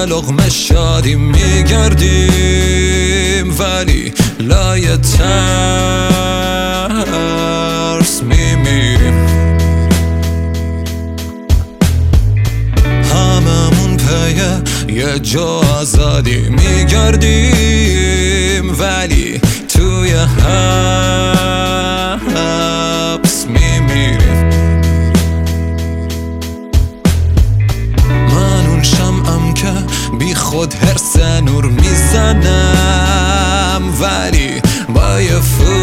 لقمه شادی میگردیم ولی لای ترس میمیریم. هممون پی یه جا آزادی میگردیم ولی توی حبس میمیریم. من اون شمعم که بی خود هرس نور میزنم ولی با یه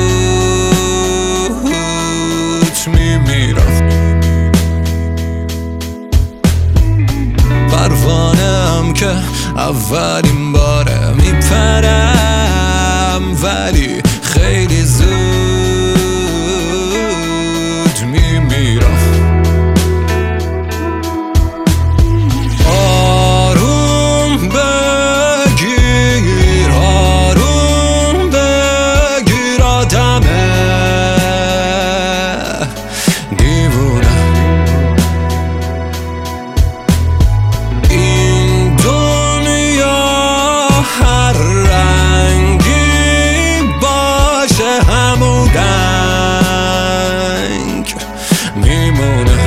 فوت میمیرم. پروانه‌ام که اولین باره میپرم ولی خیلی زود میمیرم. آروم بگیر آدمه دیوونه. این دنیا هر رنگی باشه همون رنگ میمونه.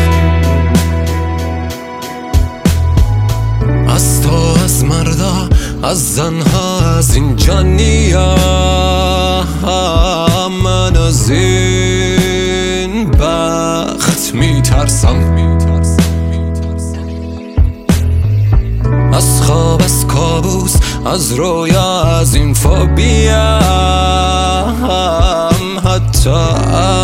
از تو، از مردا، از زنها، از اینجا نیام. من از این بخت میترسم. از خواب، از کابوس، از رویا، از این فوبیا، حتی